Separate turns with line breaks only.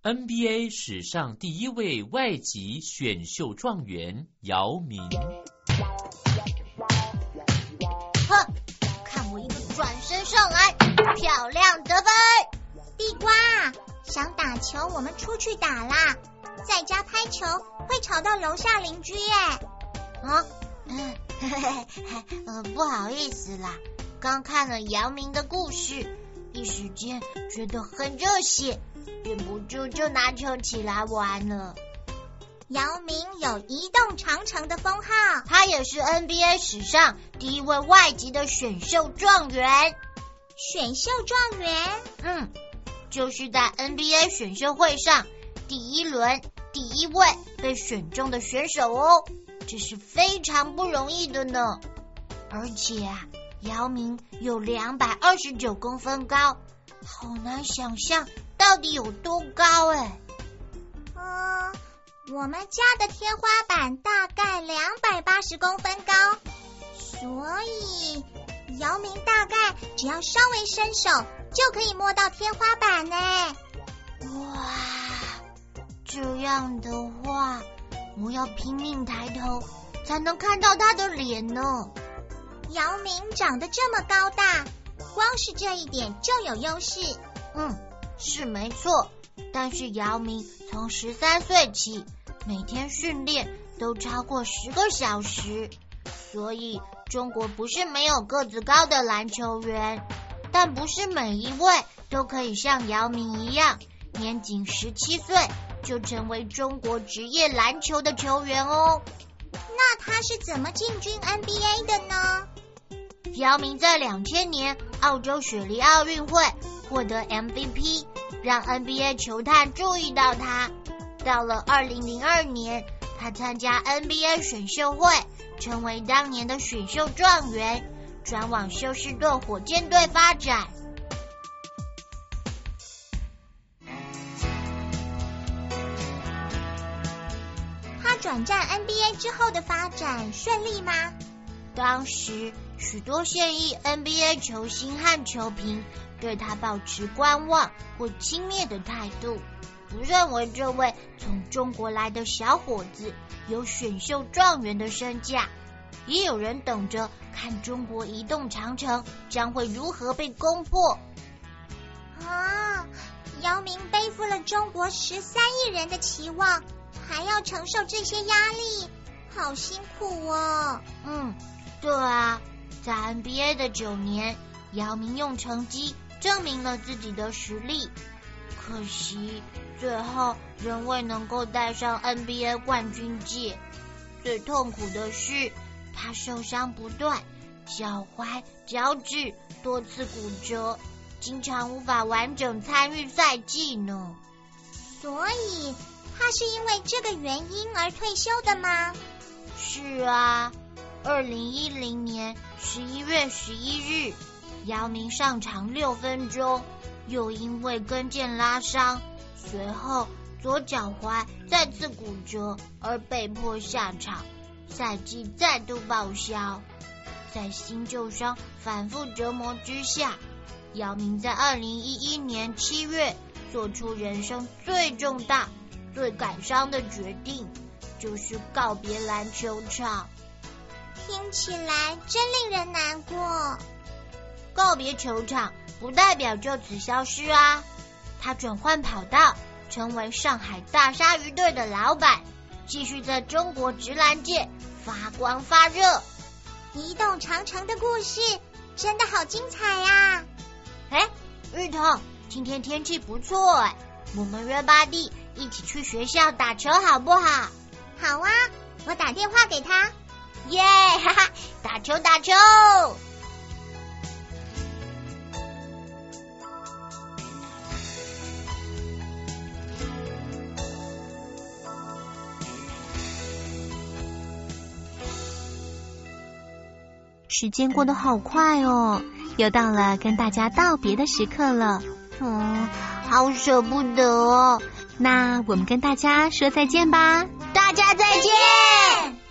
NBA 史上第一位外籍选秀状元姚明。
哼，看我一个转身上来，漂亮得分！
地瓜，想打球我们出去打啦，在家拍球会吵到楼下邻居耶。
不好意思啦，刚看了姚明的故事，一时间觉得很热血，忍不住就拿球起来玩了。
姚明有移动长城的封号，
他也是 NBA 史上第一位外籍的选秀状元。
选秀状元？
就是在 NBA 选秀会上第一轮第一位被选中的选手哦，这是非常不容易的呢。而且姚明有229公分高，好难想象到底有多高哎。
我们家的天花板大概280公分高，所以姚明大概只要稍微伸手就可以摸到天花板呢。
哇，这样的话，我要拼命抬头才能看到他的脸呢。
姚明长得这么高大，光是这一点就有优势。
是没错，但是姚明从13岁起，每天训练都超过10个小时，所以中国不是没有个子高的篮球员，但不是每一位都可以像姚明一样，年仅17岁就成为中国职业篮球的球员哦。
那他是怎么进军 NBA 的呢？
姚明在2000年澳洲雪梨奥运会获得 MVP， 让 NBA 球探注意到他。到了2002年，他参加 NBA 选秀会，成为当年的选秀状元，转往休斯顿火箭队发展。
他转战 NBA 之后的发展顺利吗？
当时许多现役 NBA 球星和球评对他抱持观望或轻蔑的态度，不认为这位从中国来的小伙子有选秀状元的身价。也有人等着看中国移动长城将会如何被攻破。
姚明背负了中国13亿人的期望，还要承受这些压力，好辛苦哦。
对啊，在 NBA 的9年，姚明用成绩证明了自己的实力，可惜最后仍未能够带上 NBA 冠军戒。最痛苦的是他受伤不断，脚踝、脚趾多次骨折，经常无法完整参与赛季呢。
所以他是因为这个原因而退休的吗？
是啊，2010年11月11日，姚明上场6分钟，又因为跟腱拉伤，随后左脚踝再次骨折而被迫下场，赛季再度报销。在新旧伤反复折磨之下，姚明在2011年7月做出人生最重大、最感伤的决定，就是告别篮球场。
听起来真令人难过。
告别球场不代表就此消失啊，他转换跑道，成为上海大鲨鱼队的老板，继续在中国职篮界发光发热。
移动长城的故事真的好精彩啊！
玉彤，今天天气不错哎，我们约巴蒂一起去学校打球好不好？
好啊，我打电话给他。
耶，哈哈，打球打球！
时间过得好快哦，又到了跟大家道别的时刻了。
好舍不得哦。
那我们跟大家说再见吧。
大家再见。